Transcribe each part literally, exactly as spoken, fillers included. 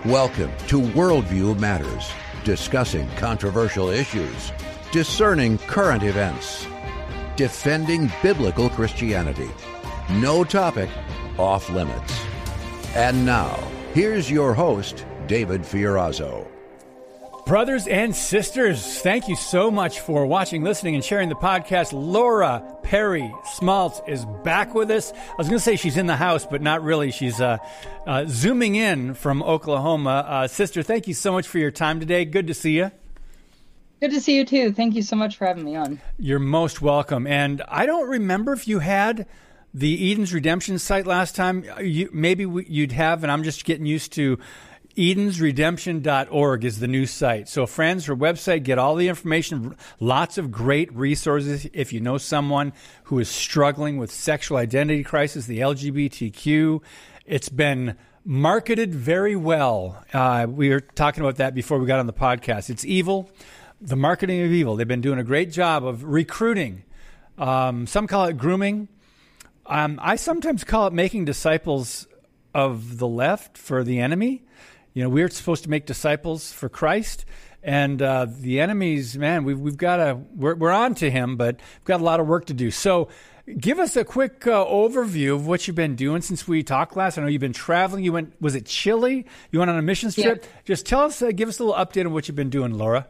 Welcome to Worldview Matters, discussing controversial issues, discerning current events, defending biblical Christianity. No topic off limits. And now, here's your host, David Fiorazo. Brothers and sisters, thank you so much for watching, listening, and sharing the podcast. Laura Perry Smaltz is back with us. I was going to say she's in the house, but not really. She's uh, uh, zooming in from Oklahoma. Uh, sister, thank you so much for your time today. Good to see you. Good to see you, too. Thank you so much for having me on. You're most welcome. And I don't remember if you had the Eden's Redemption site last time. You, maybe you'd have, and I'm just getting used to Edens Redemption dot org is the new site. So friends, her website, get all the information, lots of great resources if you know someone who is struggling with sexual identity crisis, the L G B T Q. It's been marketed very well. Uh, we were talking about that before we got on the podcast. It's evil, the marketing of evil. They've been doing a great job of recruiting. Um, some call it grooming. Um, I sometimes call it making disciples of the left for the enemy. You know, we're supposed to make disciples for Christ, and uh, the enemy's, man, we've we've got to, we're, we're on to him, but we've got a lot of work to do. So give us a quick uh, overview of what you've been doing since we talked last. I know you've been traveling. You went, was it Chile? You went on a missions trip? Yeah. Just tell us, uh, give us a little update on what you've been doing, Laura.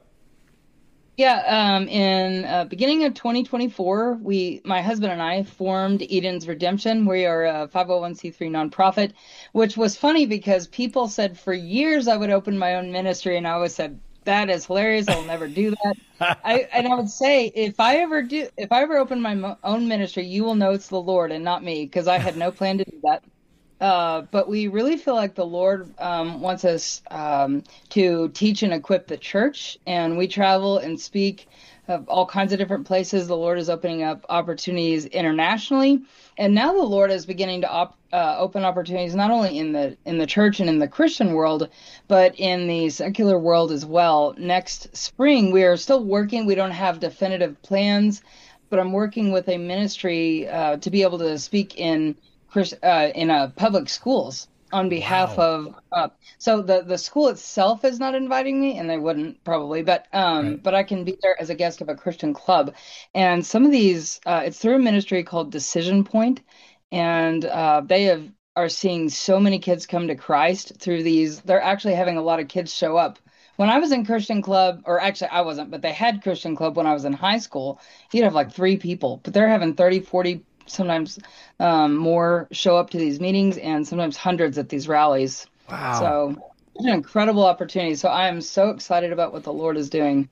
Yeah, um, in uh, beginning of twenty twenty-four, we, my husband and I formed Eden's Redemption. We are a five oh one c three nonprofit, which was funny because people said for years I would open my own ministry, and I always said, that is hilarious. I'll never do that. I, and I would say, if I ever do, if I ever open my mo- own ministry, you will know it's the Lord and not me, because I had no plan to do that. Uh, but we really feel like the Lord um, wants us um, to teach and equip the church, and we travel and speak of all kinds of different places. The Lord is opening up opportunities internationally, and now the Lord is beginning to op- uh, open opportunities not only in the in the church and in the Christian world, but in the secular world as well. Next spring, we are still working. We don't have definitive plans, but I'm working with a ministry uh, to be able to speak in Uh, in uh, public schools on behalf wow. of, uh, so the, the school itself is not inviting me, and they wouldn't probably, but um, right. but I can be there as a guest of a Christian club. And some of these, uh, it's through a ministry called Decision Point, and uh, they have are seeing so many kids come to Christ through these. They're actually having a lot of kids show up. When I was in Christian club, or actually I wasn't, but they had Christian club when I was in high school, you'd have like three people, but they're having thirty, forty sometimes um, more show up to these meetings, and sometimes hundreds at these rallies. Wow. So it's an incredible opportunity. So I am so excited about what the Lord is doing.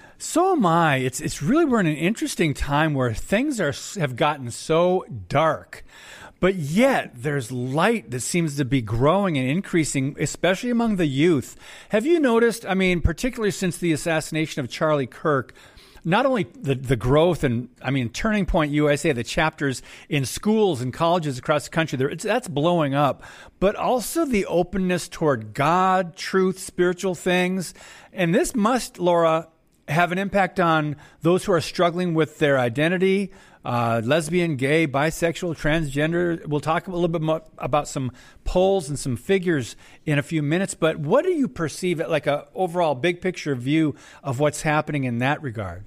So am I. It's it's really, we're in an interesting time where things are have gotten so dark, but yet there's light that seems to be growing and increasing, especially among the youth. Have you noticed, I mean, particularly since the assassination of Charlie Kirk, not only the, the growth and, I mean, Turning Point U S A, the chapters in schools and colleges across the country, there, it's, that's blowing up, but also the openness toward God, truth, spiritual things. And this must, Laura, have an impact on those who are struggling with their identity, uh, lesbian, gay, bisexual, transgender. We'll talk a little bit more about some polls and some figures in a few minutes, but what do you perceive at like a overall big picture view of what's happening in that regard?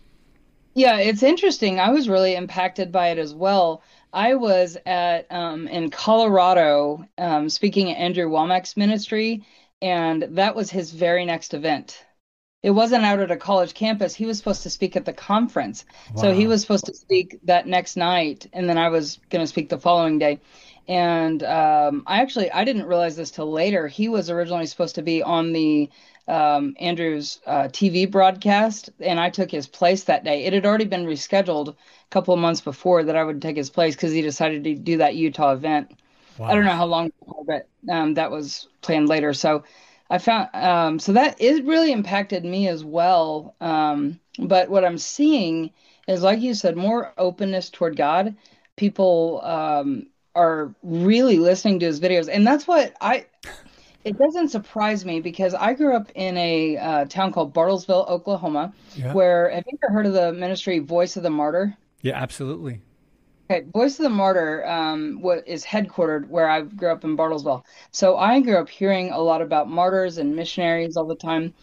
Yeah, it's interesting. I was really impacted by it as well. I was at um, in Colorado um, speaking at Andrew Wommack's ministry, and that was his very next event. It wasn't out at a college campus. He was supposed to speak at the conference. Wow. So he was supposed to speak that next night, and then I was going to speak the following day. And um, I actually, I didn't realize this till later. He was originally supposed to be on the um, Andrew's uh, T V broadcast, and I took his place that day. It had already been rescheduled a couple of months before that I would take his place because he decided to do that Utah event. Wow. I don't know how long, but um, that was planned later. So I found, um, so that it really impacted me as well. Um, but what I'm seeing is, like you said, more openness toward God. People um, are really listening to his videos, and that's what I. It doesn't surprise me because I grew up in a uh, town called Bartlesville, Oklahoma, yeah. where, have you ever heard of the ministry Voice of the Martyr? Yeah, absolutely. Okay, Voice of the Martyr um, what is headquartered where I grew up in Bartlesville. So I grew up hearing a lot about martyrs and missionaries all the time.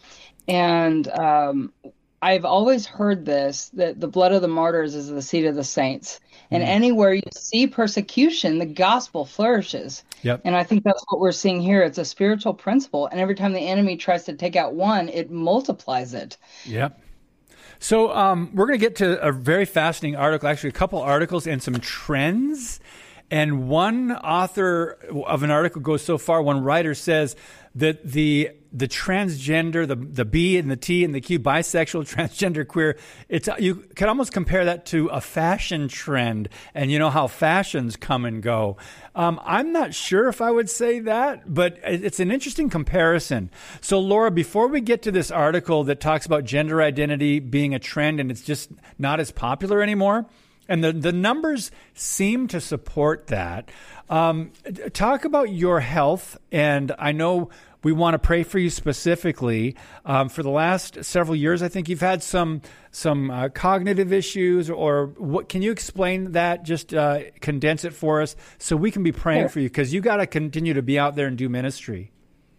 And um, I've always heard this, that the blood of the martyrs is the seed of the saints. And Mm. anywhere you see persecution, the gospel flourishes. Yep. And I think that's what we're seeing here. It's a spiritual principle. And every time the enemy tries to take out one, it multiplies it. Yep. So um, we're going to get to a very fascinating article, actually a couple articles and some trends. And one author of an article goes so far, one writer says that the the transgender, the the B and the T and the Q, bisexual, transgender, queer, it's you can almost compare that to a fashion trend, and you know how fashions come and go. Um, I'm not sure if I would say that, but it's an interesting comparison. So, Laura, before we get to this article that talks about gender identity being a trend and it's just not as popular anymore, and the, the numbers seem to support that. Um, talk about your health, and I know we want to pray for you specifically. Um, for the last several years, I think you've had some some uh, cognitive issues, or what? Can you explain that? Just uh, condense it for us, so we can be praying Sure. for you, because you got to continue to be out there and do ministry.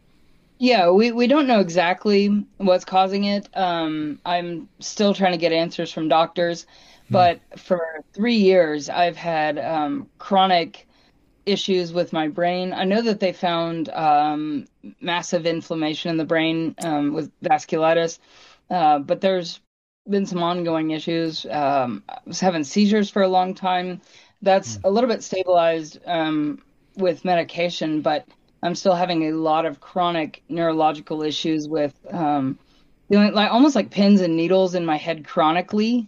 Yeah, we, we don't know exactly what's causing it. Um, I'm still trying to get answers from doctors, but for three years, I've had um, chronic issues with my brain. I know that they found um, massive inflammation in the brain um, with vasculitis, uh, but there's been some ongoing issues. Um, I was having seizures for a long time. That's a little bit stabilized um, with medication, but I'm still having a lot of chronic neurological issues with um, feeling like almost like pins and needles in my head chronically.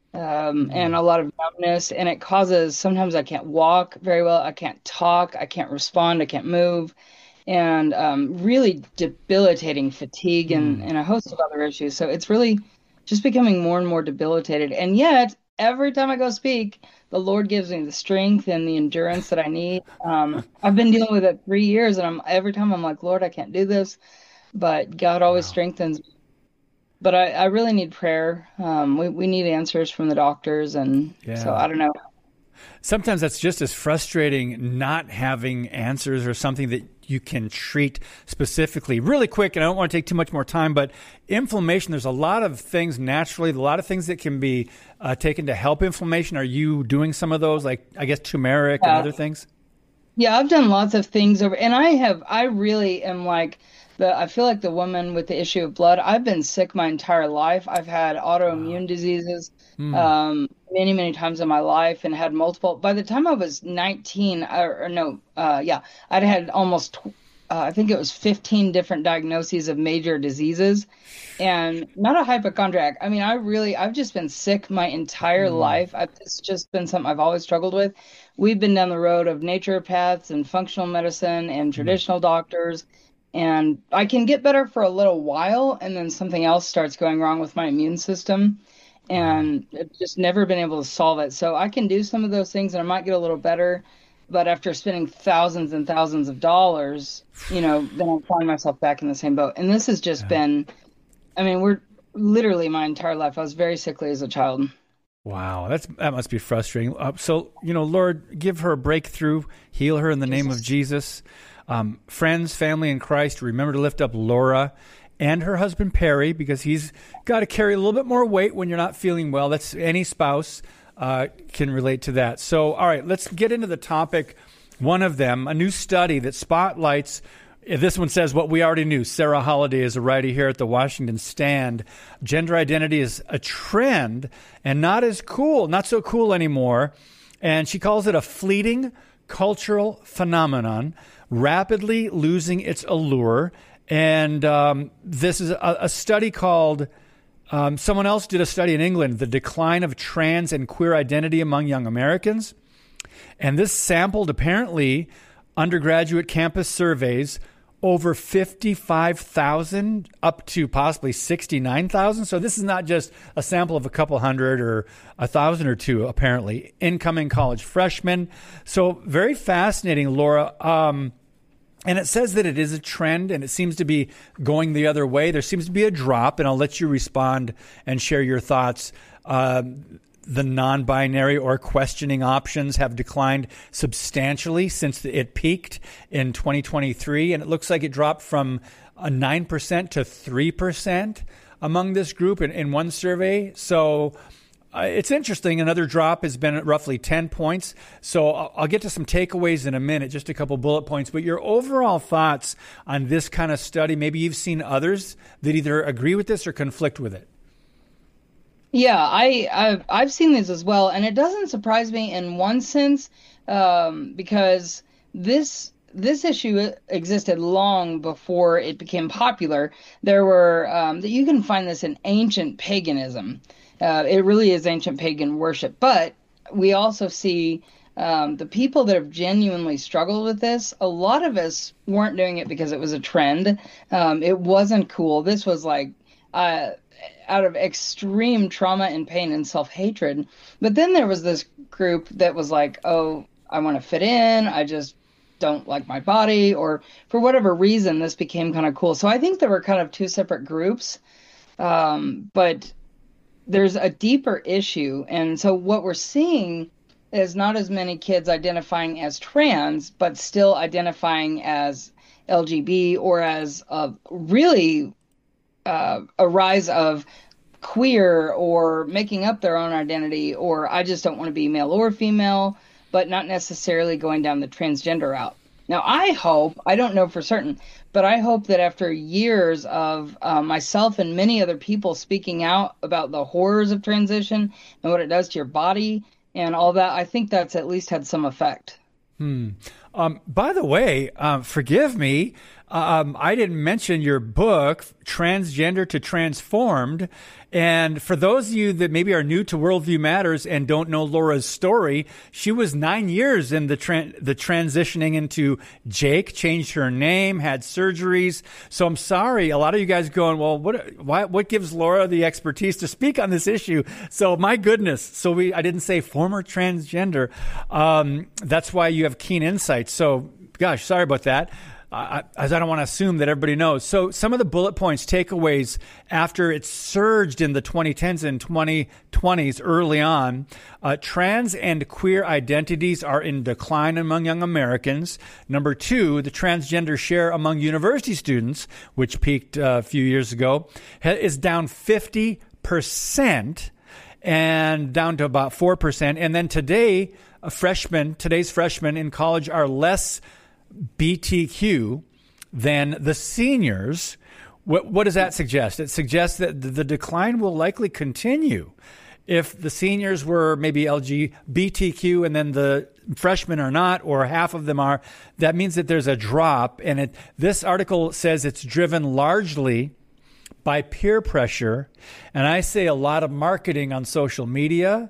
Um, and a lot of numbness, and it causes, sometimes I can't walk very well, I can't talk, I can't respond, I can't move, and um, really debilitating fatigue and, and a host of other issues. So it's really just becoming more and more debilitated. And yet, every time I go speak, the Lord gives me the strength and the endurance that I need. Um, I've been dealing with it three years, and I'm every time I'm like, Lord, I can't do this, but God always Wow. strengthens me. But I, I really need prayer. Um, we, we need answers from the doctors. And Yeah. so I don't know. Sometimes that's just as frustrating, not having answers or something that you can treat specifically. Really quick, and I don't want to take too much more time, but inflammation, there's a lot of things naturally, a lot of things that can be uh, taken to help inflammation. Are you doing some of those, like, I guess, turmeric and Yeah. other things? Yeah, I've done lots of things over, and I have, I really am like the, I feel like the woman with the issue of blood. I've been sick my entire life. I've had autoimmune diseases um, many, many times in my life, and had multiple. By the time I was nineteen, or, or no, uh, yeah, I'd had almost, tw- uh, I think it was fifteen different diagnoses of major diseases, and not a hypochondriac. I mean, I really, I've just been sick my entire life. I've, it's just been something I've always struggled with. We've been down the road of naturopaths and functional medicine and traditional doctors, and I can get better for a little while, and then something else starts going wrong with my immune system, and I've just never been able to solve it. So I can do some of those things, and I might get a little better, but after spending thousands and thousands of dollars, you know, then I find myself back in the same boat. And this has just been, I mean, we're literally my entire life. I was very sickly as a child. Wow, that's that must be frustrating. Uh, so, you know, Lord, give her a breakthrough, heal her in the name of Jesus. Um, friends, family in Christ, remember to lift up Laura and her husband Perry, because he's got to carry a little bit more weight when you're not feeling well. That's any spouse uh, can relate to that. So, all right, let's get into the topic. One of them, a new study that spotlights. This one says what we already knew. Sarah Holliday is a writer here at the Washington Stand. Gender identity is a trend and not as cool, not so cool anymore. And she calls it a fleeting cultural phenomenon, rapidly losing its allure. And um, this is a, a study called, um, someone else did a study in England, The Decline of Trans and Queer Identity Among Young Americans. And this sampled apparently undergraduate campus surveys, over fifty-five thousand up to possibly sixty-nine thousand. So this is not just a sample of a couple hundred or a thousand or two, apparently, incoming college freshmen. So very fascinating, Laura. Um, and it says that it is a trend, and it seems to be going the other way. There seems to be a drop, and I'll let you respond and share your thoughts. Um, the non-binary or questioning options have declined substantially since it peaked in twenty twenty-three, and it looks like it dropped from a nine percent to three percent among this group in, in one survey. So uh, it's interesting. Another drop has been at roughly ten points. So I'll, I'll get to some takeaways in a minute, just a couple bullet points. But your overall thoughts on this kind of study, maybe you've seen others that either agree with this or conflict with it. Yeah, I, I've, I've seen these as well. And it doesn't surprise me in one sense, um, because this this issue existed long before it became popular. There were, um, that you can find this in ancient paganism. Uh, it really is ancient pagan worship. But we also see um, the people that have genuinely struggled with this, a lot of us weren't doing it because it was a trend. Um, it wasn't cool. This was like uh, out of extreme trauma and pain and self-hatred. But then there was this group that was like, oh, I want to fit in. I just don't like my body, or for whatever reason, this became kind of cool. So I think there were kind of two separate groups, um, but there's a deeper issue. And so what we're seeing is not as many kids identifying as trans, but still identifying as L G B, or as a really uh, a rise of queer, or making up their own identity, or I just don't want to be male or female, but not necessarily going down the transgender route. Now, I hope, I don't know for certain, but I hope that after years of uh, myself and many other people speaking out about the horrors of transition and what it does to your body and all that, I think that's at least had some effect. Hmm. Um, by the way, um, forgive me, um, I didn't mention your book, Transgender to Transformed. And for those of you that maybe are new to Worldview Matters and don't know Laura's story, she was nine years in the tra- the transitioning into Jake, changed her name, had surgeries. So I'm sorry, a lot of you guys going, well, what why, what gives Laura the expertise to speak on this issue? So my goodness, so we I didn't say former transgender. Um, that's why you have keen insights. So gosh, sorry about that. Uh, as I don't want to assume that everybody knows. So some of the bullet points, takeaways after it surged in the twenty tens and twenty twenties early on, uh, trans and queer identities are in decline among young Americans. Number two, the transgender share among university students, which peaked uh, a few years ago, is down fifty percent and down to about four percent. And then today, a freshman, today's freshmen in college are less B T Q than the seniors. What, what does that suggest? It suggests that the decline will likely continue. If the seniors were maybe L G B T Q and then the freshmen are not, or half of them are, that means that there's a drop. And it, this article says it's driven largely by peer pressure. And I say a lot of marketing on social media.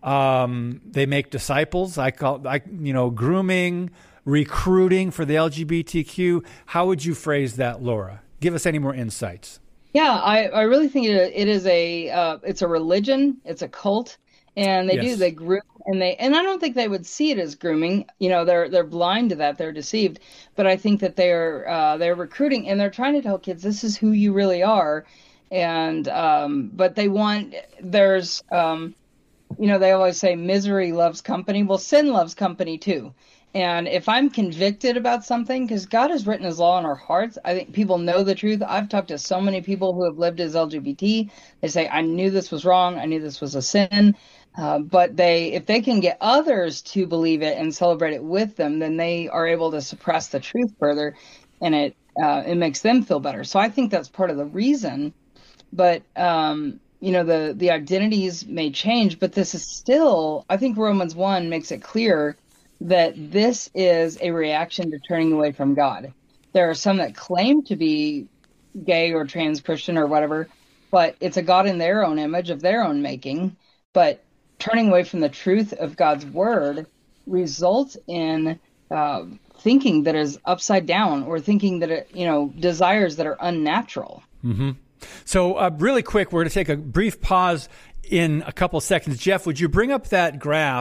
Um, they make disciples. I call, I, you know, grooming, recruiting for the L G B T Q. How would you phrase that, Laura? Give us any more insights. Yeah, I, I really think it, it is a uh, it's a religion, it's a cult, and they yes. do they groom and they and I don't think they would see it as grooming. You know, they're they're blind to that, they're deceived. But I think that they're uh, they're recruiting and they're trying to tell kids this is who you really are, and um, but they want there's um, you know, they always say misery loves company. Well, sin loves company too. And if I'm convicted about something, because God has written his law in our hearts, I think people know the truth. I've talked to so many people who have lived as L G B T. They say, I knew this was wrong. I knew this was a sin. Uh, but they, if they can get others to believe it and celebrate it with them, then they are able to suppress the truth further, and it uh, it makes them feel better. So I think that's part of the reason. But, um, you know, the, the identities may change, but this is still, I think Romans one makes it clear that this is a reaction to turning away from God. There are some that claim to be gay or trans Christian or whatever, but it's a God in their own image, of their own making. But turning away from the truth of God's word results in uh, thinking that is upside down, or thinking that, it, you know, desires that are unnatural. Mm-hmm. So uh, really quick, we're going to take a brief pause in a couple seconds. Jeff, would you bring up that graph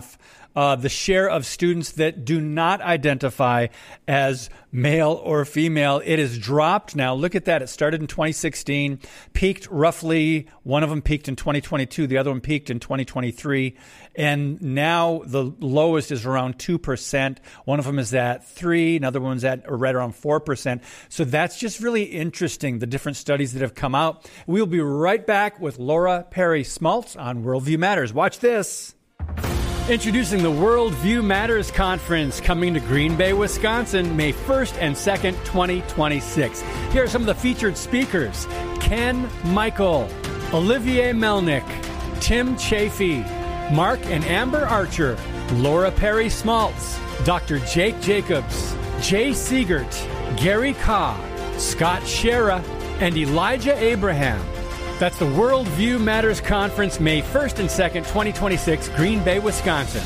uh, the share of students that do not identify as male or female. It has dropped now. Look at that. It started in twenty sixteen, peaked roughly, one of them peaked in twenty twenty-two, the other one peaked in twenty twenty-three, and now the lowest is around two percent. One of them is at three, another one's at right around four percent. So that's just really interesting, the different studies that have come out. We'll be right back with Laura Perry Smaltz on Worldview Matters. Watch this. Introducing the Worldview Matters Conference, coming to Green Bay, Wisconsin, May first and second, twenty twenty-six. Here are some of the featured speakers: Ken Michael, Olivier Melnick, Tim Chafee, Mark and Amber Archer, Laura Perry Smaltz, Doctor Jake Jacobs, Jay Siegert, Gary Kaw, Scott Shera, and Elijah Abraham. That's the Worldview Matters Conference, May first and second, twenty twenty-six, Green Bay, Wisconsin.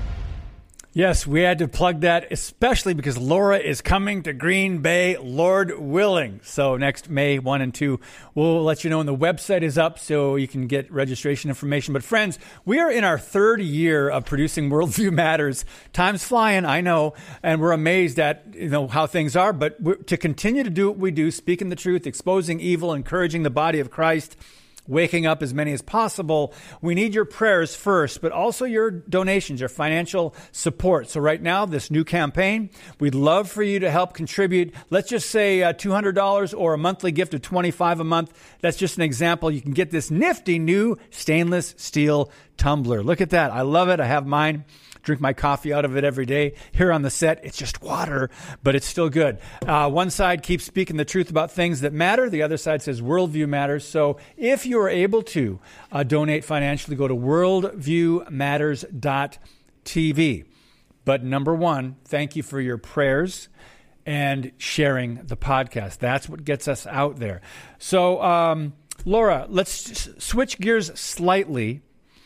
Yes, we had to plug that, especially because Laura is coming to Green Bay, Lord willing. So next May first and second, we'll let you know when the website is up so you can get registration information. But friends, we are in our third year of producing Worldview Matters. Time's flying, I know, and we're amazed at you know how things are. But we're, to continue to do what we do, speaking the truth, exposing evil, encouraging the body of Christ, waking up as many as possible, we need your prayers first, but also your donations, your financial support. So right now, this new campaign, we'd love for you to help contribute. Let's just say uh, two hundred dollars or a monthly gift of twenty-five dollars a month. That's just an example. You can get this nifty new stainless steel tumbler. Look at that. I love it. I have mine. Drink my coffee out of it every day. Here on the set, it's just water, but it's still good. Uh, one side keeps speaking the truth about things that matter. The other side says worldview matters. So if you are able to uh, donate financially, go to worldview matters dot t v. But number one, thank you for your prayers and sharing the podcast. That's what gets us out there. So, um, Laura, let's s- switch gears slightly.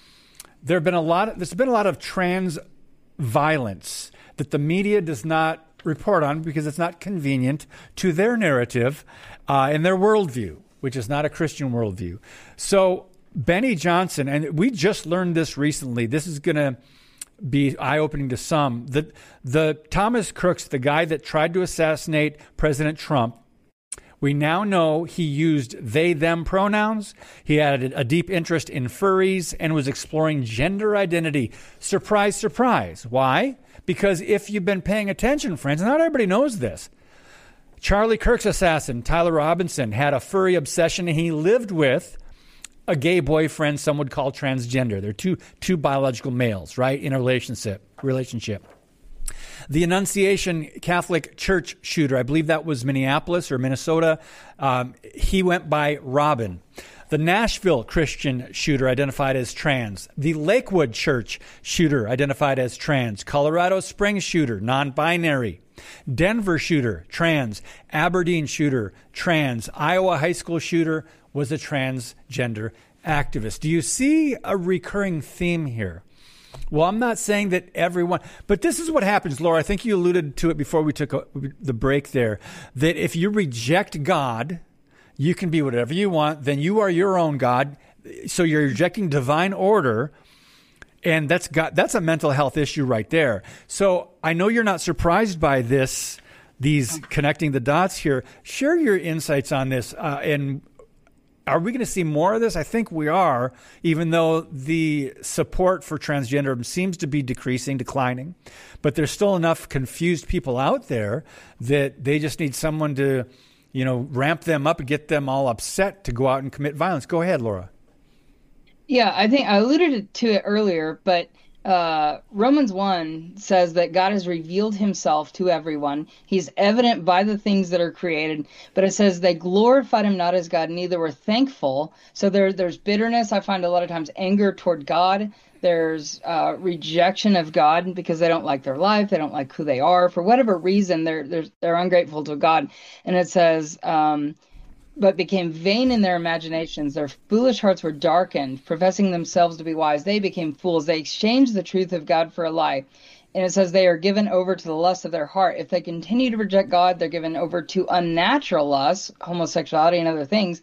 There have been a lot of, there's been a lot of trans violence that the media does not report on because it's not convenient to their narrative uh, and their worldview, which is not a Christian worldview. So Benny Johnson, and we just learned this recently, this is going to be eye-opening to some, that the Thomas Crooks, the guy that tried to assassinate President Trump, we now know he used they, them pronouns. He had a deep interest in furries and was exploring gender identity. Surprise, surprise. Why? Because if you've been paying attention, friends, not everybody knows this. Charlie Kirk's assassin, Tyler Robinson, had a furry obsession, and he lived with a gay boyfriend some would call transgender. They're two two biological males, right, in a relationship. relationship. The Annunciation Catholic Church shooter, I believe that was Minneapolis or Minnesota, um, he went by Robin. The Nashville Christian shooter identified as trans. The Lakewood Church shooter identified as trans. Colorado Springs shooter, non-binary. Denver shooter, trans. Aberdeen shooter, trans. Iowa high school shooter was a transgender activist. Do you see a recurring theme here? Well, I'm not saying that everyone, but this is what happens, Laura. I think you alluded to it before we took a, the break there, that if you reject God, you can be whatever you want, then you are your own God. So you're rejecting divine order, and that's got, that's a mental health issue right there. So I know you're not surprised by this, these connecting the dots here. Share your insights on this, uh, and are we going to see more of this? I think we are, even though the support for transgenderism seems to be decreasing, declining. But there's still enough confused people out there that they just need someone to, you know, ramp them up and get them all upset to go out and commit violence. Go ahead, Laura. Yeah, I think I alluded to it earlier, but uh, Romans one says that God has revealed himself to everyone. He's evident by the things that are created, but it says they glorified him not as God, neither were thankful. So there, there's bitterness. I find a lot of times anger toward God. There's uh, rejection of God because they don't like their life. They don't like who they are. For whatever reason, they're, they're, they're ungrateful to God. And it says, um, but became vain in their imaginations. Their foolish hearts were darkened. Professing themselves to be wise, they became fools. They exchanged the truth of God for a lie. And it says they are given over to the lust of their heart. If they continue to reject God, they're given over to unnatural lusts, homosexuality and other things.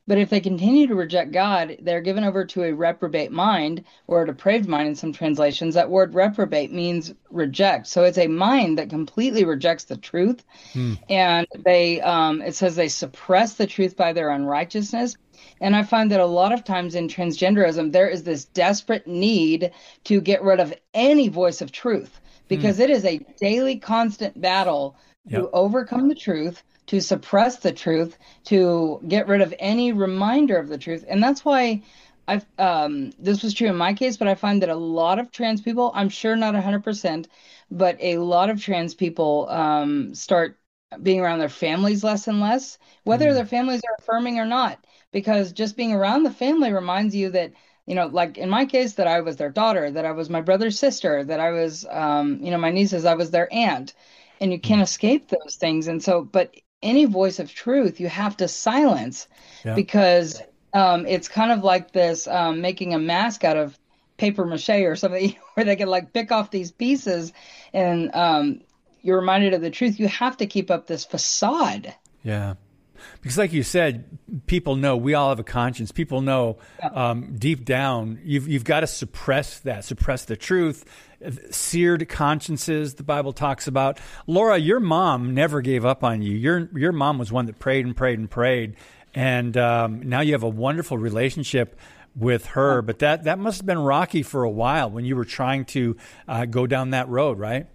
But if they continue to reject God, they're given over to a reprobate mind, or a depraved mind in some translations. That word reprobate means reject. So it's a mind that completely rejects the truth. Hmm. And they, um, it says they suppress the truth by their unrighteousness. And I find that a lot of times in transgenderism, there is this desperate need to get rid of any voice of truth, because mm. it is a daily, constant battle yep. to overcome the truth, to suppress the truth, to get rid of any reminder of the truth. And that's why I've, um, this was true in my case, but I find that a lot of trans people, I'm sure not one hundred percent, but a lot of trans people um, start being around their families less and less, whether mm. their families are affirming or not. Because just being around the family reminds you that, you know, like in my case, that I was their daughter, that I was my brother's sister, that I was, um, you know, my nieces, I was their aunt, and you can't escape those things. And so, but any voice of truth, you have to silence yeah. because um, it's kind of like this um, making a mask out of paper mache or something, where they can like pick off these pieces and um, you're reminded of the truth. You have to keep up this facade. Yeah. Because like you said, people know, we all have a conscience. People know um, deep down, you've you've got to suppress that, suppress the truth, seared consciences the Bible talks about. Laura, your mom never gave up on you. Your your mom was one that prayed and prayed and prayed. And um, now you have a wonderful relationship with her. But that, that must have been rocky for a while when you were trying to uh, go down that road, right?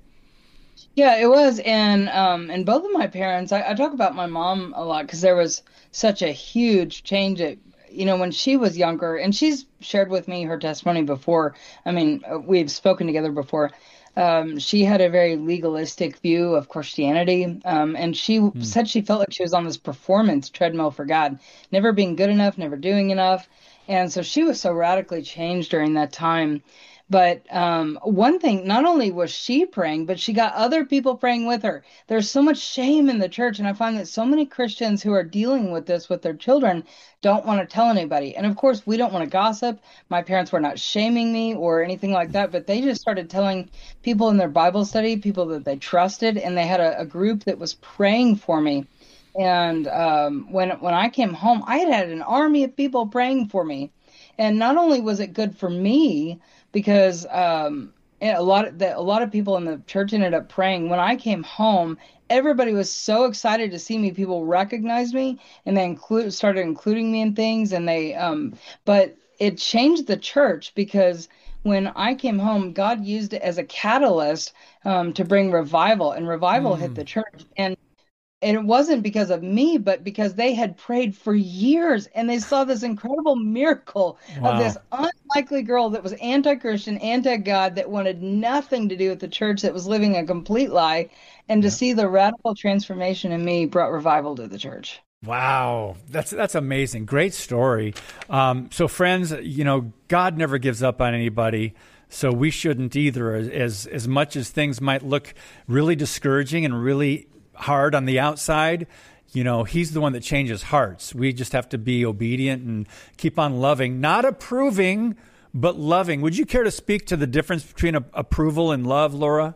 Yeah, it was. And um, and both of my parents, I, I talk about my mom a lot because there was such a huge change at, you know, when she was younger, and she's shared with me her testimony before. I mean, we've spoken together before. Um, she had a very legalistic view of Christianity. Um, and she mm. said she felt like she was on this performance treadmill for God, never being good enough, never doing enough. And so she was so radically changed during that time. But um, one thing, not only was she praying, but she got other people praying with her. There's so much shame in the church. And I find that so many Christians who are dealing with this with their children don't want to tell anybody. And of course, we don't want to gossip. My parents were not shaming me or anything like that, but they just started telling people in their Bible study, people that they trusted, and they had a, a group that was praying for me. And um, when when I came home, I had had an army of people praying for me. And not only was it good for me, because um, a lot of the, a lot of people in the church ended up praying. When I came home, everybody was so excited to see me. People recognized me, and they include started including me in things. And they, um, but it changed the church, because when I came home, God used it as a catalyst um, to bring revival, and revival mm. hit the church. And And it wasn't because of me, but because they had prayed for years, and they saw this incredible miracle wow. of this unlikely girl that was anti-Christian, anti-God, that wanted nothing to do with the church, that was living a complete lie. And to yeah. see the radical transformation in me brought revival to the church. Wow. That's that's amazing. Great story. Um, so friends, you know, God never gives up on anybody. So we shouldn't either, as as much as things might look really discouraging and really hard on the outside. You know, he's the one that changes hearts. We just have to be obedient and keep on loving, not approving, but loving. Would you care to speak to the difference between a, approval and love, Laura?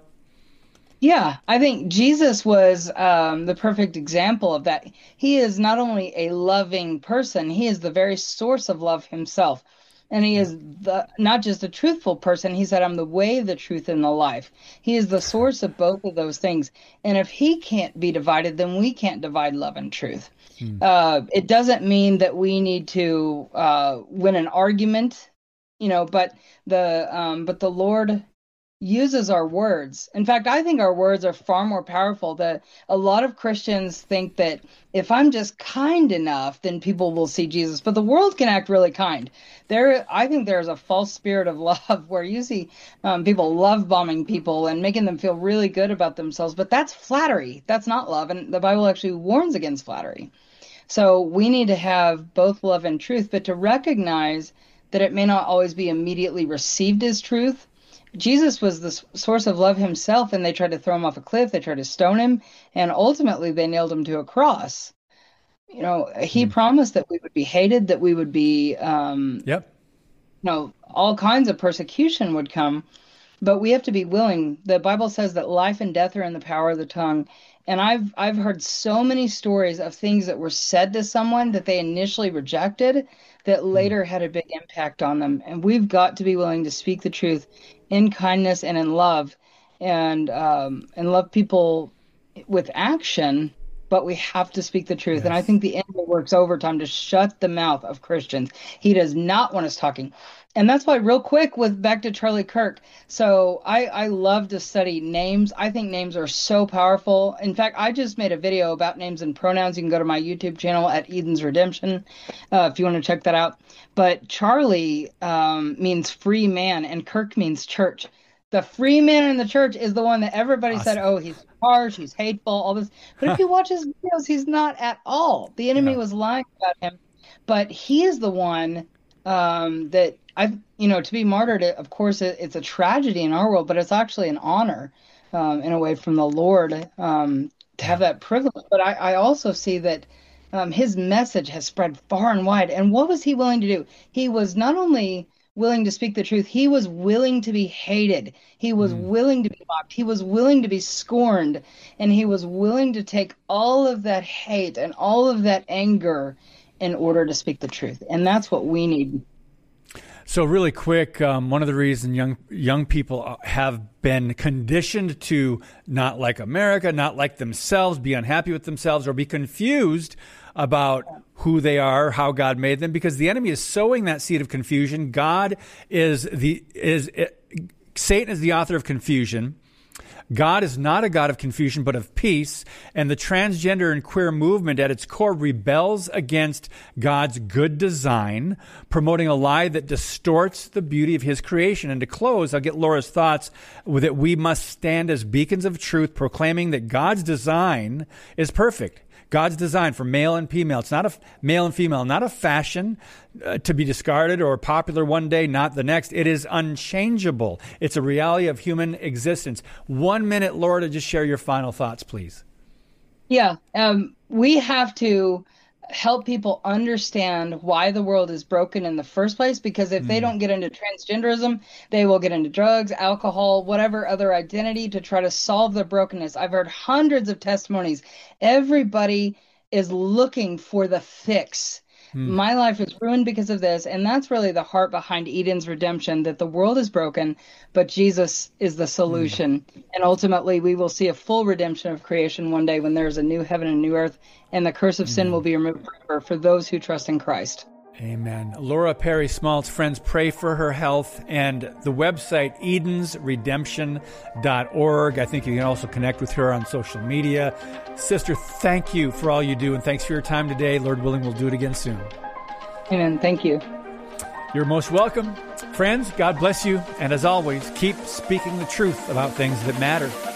Yeah, I think Jesus was um, the perfect example of that. He is not only a loving person, he is the very source of love himself. And he is the, not just a truthful person. He said, I'm the way, the truth, and the life. He is the source of both of those things. And if he can't be divided, then we can't divide love and truth. Hmm. Uh, it doesn't mean that we need to uh, win an argument, you know, but the um, but the Lord uses our words. In fact, I think our words are far more powerful. That a lot of Christians think that if I'm just kind enough, then people will see Jesus. But the world can act really kind. There, I think there's a false spirit of love where you see um, people love bombing people and making them feel really good about themselves. But that's flattery. That's not love. And the Bible actually warns against flattery. So we need to have both love and truth, but to recognize that it may not always be immediately received as truth. Jesus was the source of love himself, and they tried to throw him off a cliff. They tried to stone him, and ultimately they nailed him to a cross. You know, he mm. promised that we would be hated, that we would be, um, yep. you know, all kinds of persecution would come, but we have to be willing. The Bible says that life and death are in the power of the tongue, And I've I've heard so many stories of things that were said to someone that they initially rejected that later had a big impact on them. And we've got to be willing to speak the truth in kindness and in love, and um, and love people with action. But we have to speak the truth. Yes. And I think the enemy works overtime to shut the mouth of Christians. He does not want us talking. And that's why, real quick, with back to Charlie Kirk. So I, I love to study names. I think names are so powerful. In fact, I just made a video about names and pronouns. You can go to my YouTube channel at Eden's Redemption uh, if you want to check that out. But Charlie um, means free man, and Kirk means church. The free man in the church is the one that everybody awesome. said, oh, he's harsh, he's hateful, all this. But if you watch his videos, he's not at all. The enemy yeah. was lying about him. But he is the one um, that I've, you know, to be martyred, of course, it, it's a tragedy in our world, but it's actually an honor um, in a way from the Lord um, to have that privilege. But I, I also see that um, his message has spread far and wide. And what was he willing to do? He was not only willing to speak the truth, he was willing to be hated. He was mm. willing to be mocked. He was willing to be scorned. And he was willing to take all of that hate and all of that anger in order to speak the truth. And that's what we need. So really quick, um, one of the reasons young young people have been conditioned to not like America, not like themselves, be unhappy with themselves, or be confused about who they are, how God made them, because the enemy is sowing that seed of confusion. God is the is it, Satan is the author of confusion. God is not a God of confusion, but of peace. And the transgender and queer movement at its core rebels against God's good design, promoting a lie that distorts the beauty of his creation. And to close, I'll get Laura's thoughts that we must stand as beacons of truth, proclaiming that God's design is perfect. God's design for male and female. It's not a male and female, not a fashion uh, to be discarded or popular one day, not the next. It is unchangeable. It's a reality of human existence. One minute, Laura, to just share your final thoughts, please. Yeah, um, we have to help people understand why the world is broken in the first place, because if mm. they don't get into transgenderism, they will get into drugs, alcohol, whatever other identity to try to solve the brokenness. I've heard hundreds of testimonies. Everybody is looking for the fix. Mm. My life is ruined because of this. And that's really the heart behind Eden's Redemption, that the world is broken, but Jesus is the solution. Mm. And ultimately, we will see a full redemption of creation one day when there's a new heaven and new earth, and the curse of mm. sin will be removed forever for those who trust in Christ. Amen. Laura Perry Smalts, friends, pray for her health. And the website, edens redemption dot org. I think you can also connect with her on social media. Sister, thank you for all you do, and thanks for your time today. Lord willing, we'll do it again soon. Amen. Thank you. You're most welcome. Friends, God bless you. And as always, keep speaking the truth about things that matter.